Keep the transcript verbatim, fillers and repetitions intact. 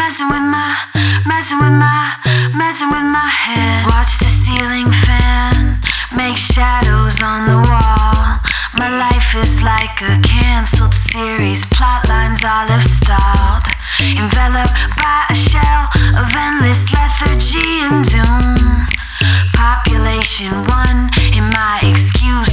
Messing with my, messing with my, messing with my head. Watch the ceiling fan make shadows on the wall. My life is like a cancelled series, plot lines all have stalled. Enveloped by a shell of endless